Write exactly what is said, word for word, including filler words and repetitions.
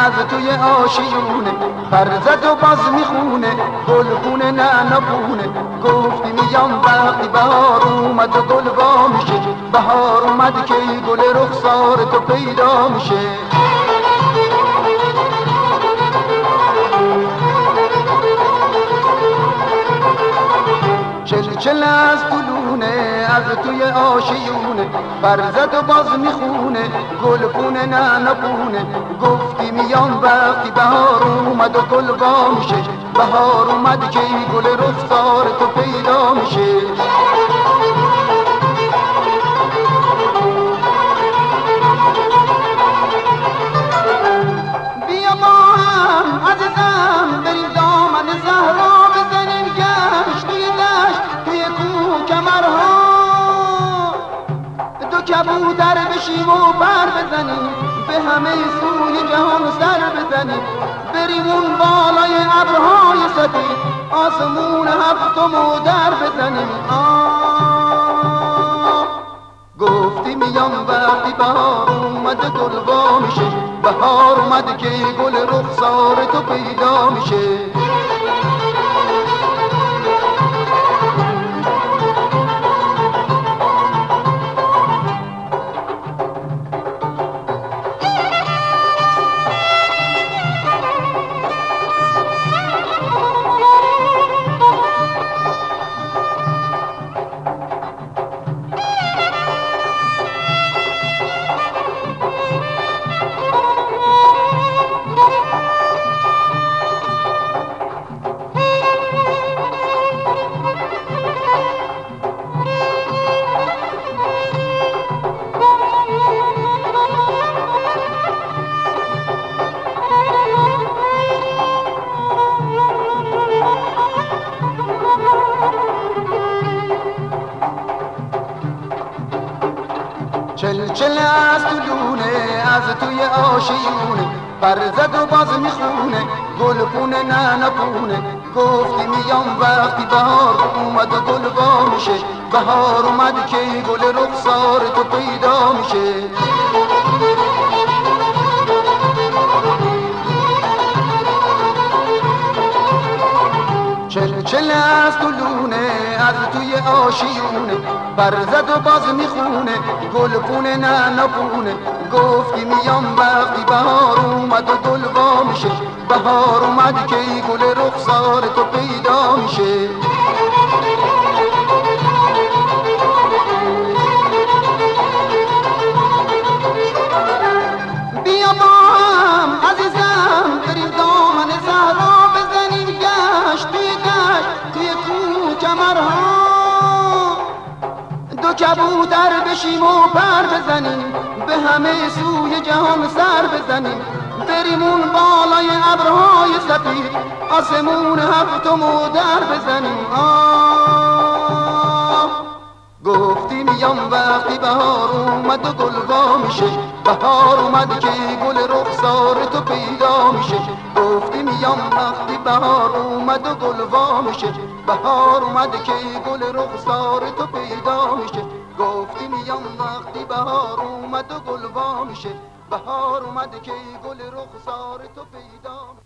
از توی آشیونه، برزد و باز میخونه گلگونه نه نپونه. گفتی میام وقتی بهار اومد و گل وا میشه، بهار اومد که گل رخسار تو پیدا میشه. چل چل از گلونه از توی آشیونه، برزد و باز میخونه گلگونه نه نپونه. گفتی میام وقتی بهار اومد و گل وا میشه، بهار اومد که گل رخسار تو پیدا میشه. بیا با هم عزیزم بریم دامن زهرا، بزنیم گشت توی دشت توی کوه کمرها، دو کبوتر بشیم و پر بزنیم به همه سوی جهان سر بزنیم. بریم اون بالای ابرهای سفید آسمون هفتم و در بزنیم. آه گفتی میام وقتی بهار اومد گل وا میشه، بهار اومد که گل رخسار تو پیدا میشه. چل چل از طلونه از توی آشیونه، برزد و باز میخونه گلگونه نه نپونه. گفتی میام وقتی بهار اومد و گل وا میشه، بهار اومد که گل رخسار تو پیدا میشه. چل چل از طلونه از توی آشیونه، برزد و باز میخونه گلگونه نه نپونه. گفتی میام وقتی بهار اومد و گل وا میشه، بهار اومد که گل رخسار تو پیدا میشه. بیا با هم عزیزم بریم دامن زهرا، بزنیم گشت توی دشت توی کوه کمرها، دو کبوتر بشیم و پر بزنیم به همه سوی جهان سر بزنیم. بریم اون بالای ابرهای سفید آسمون هفتم و در بزنیم. آه گفتی میام وقتی بهار اومد و گل وا میشه، بهار اومد که گل رخسار تو پیدا میشه. گفتی میام وقتی بهار اومد و گل وا میشه، بهار اومد که گل رخسار تو پیدا میشه. گفتی میام وقتی بهار اومد و گل وا میشه، بهار اومد که گل رخسار تو پیدا میشه.